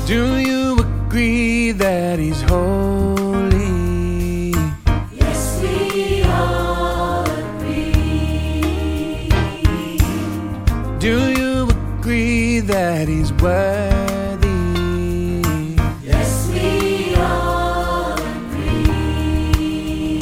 Do you agree that He's holy? Yes, we all agree. Do you agree that He's worthy? Yes, we all agree.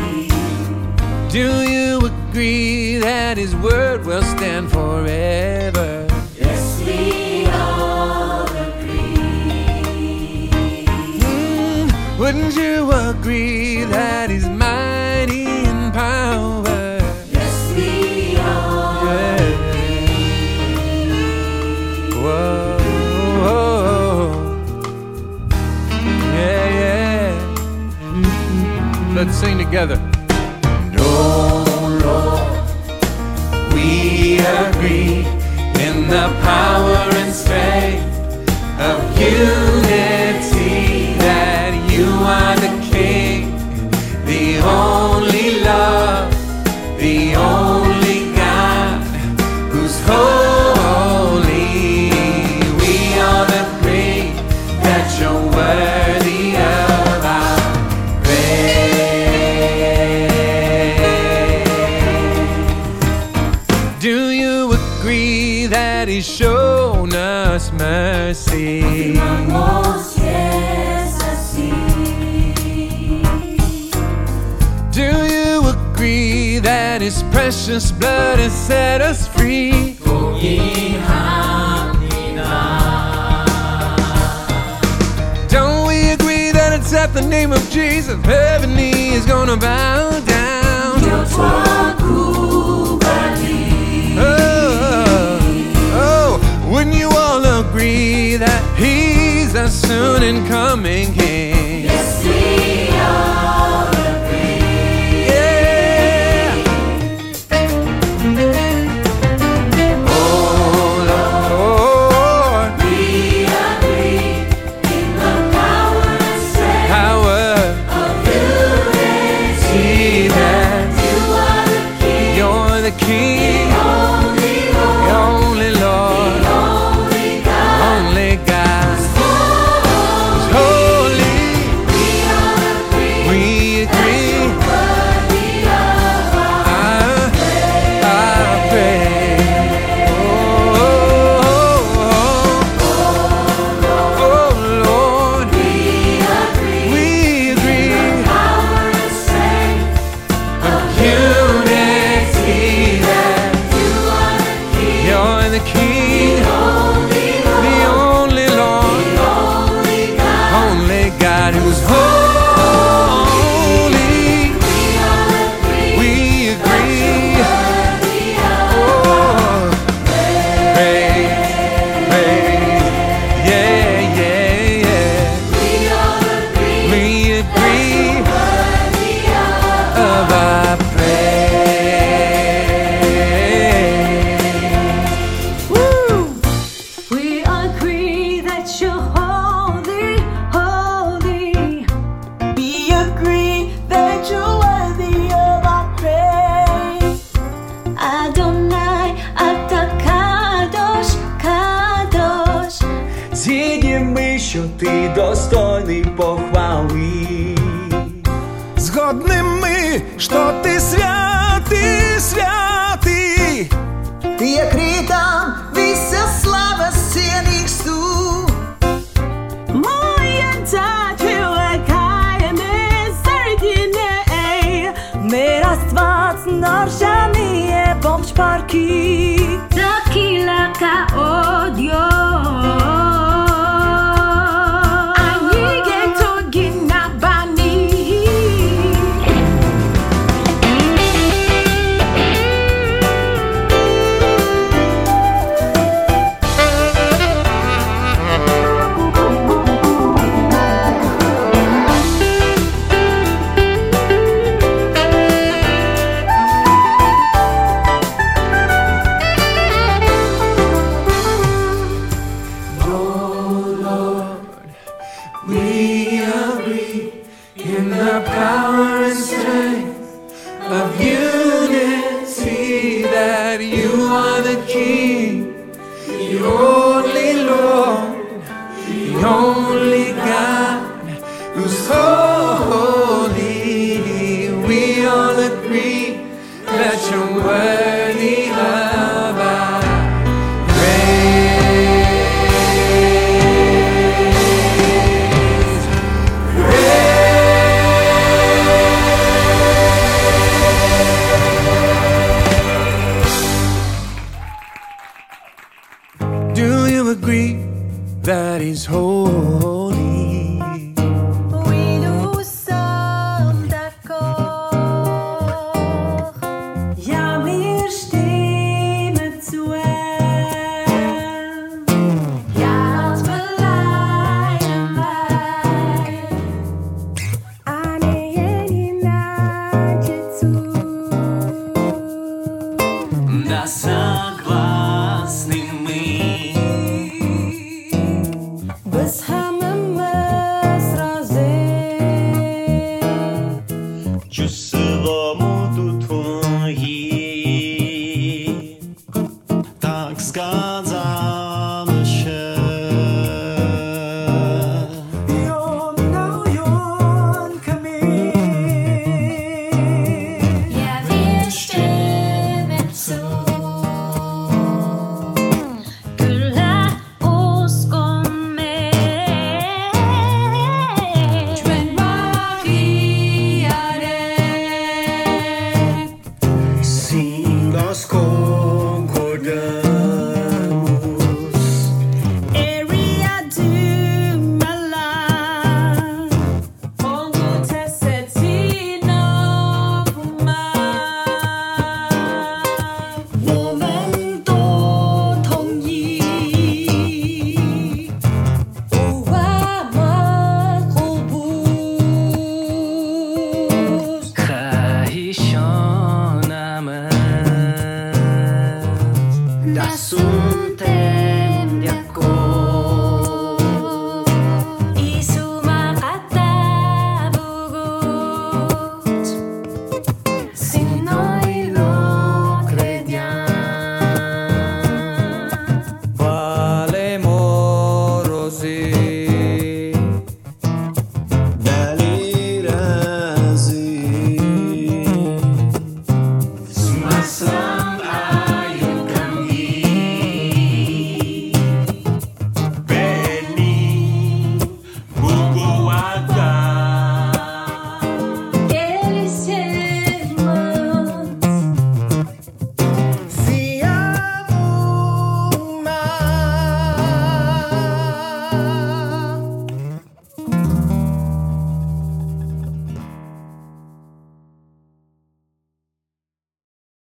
Do you agree that His word will stand forever? Yes, we all agree. Wouldn't you agree that He's mighty in power? Yes, we all agree. Whoa, whoa. Yeah, yeah. Let's sing together. No, Lord, we agree in the power and strength of unity, that You are the King, the only love, the only God who's holy. We all agree that You're worthy of our praise. Do you agree that He's shown us mercy? Vamos, yes, I see. Do you agree that His precious blood has set us free? Don't we agree that it's at the name of Jesus every knee is gonna bow down? Wouldn't you all agree that He's a soon and coming King? Yes, we all agree. Yeah. Oh Lord, We agree in the power and strength power, of unity, see that You are the King, You're the King, only Lord, the only Lord, only God. only God who's holy. We all agree We that agree. You're worthy of our I pray. Oh Lord, We agree we agree. power and strength of Unity, that You are the King, You're the King, only Lord, the only Lord, only God. only God who's holy. We all agree We agree. worthy of Oh, praise, praise, yeah, yeah, yeah. We all agree We agree worthy of our praise. Woo! We agree that You're holy, holy. We agree that You're worthy of our praise. Adonai, Ata Kadosh, Kadosh. Згідні, що ти достойний похвали. Згодні ми, що ти святий, святий. Tiek rītām visa slava sienīgstu. Moja dāķilēkāja nezarģinēja. Mēras tvāts naršanie bomš parki. Dakila ka odio. Anige to ginabani. We agree in the power and strength of unity, that You are the King, the only Lord, the only agree that He's holy.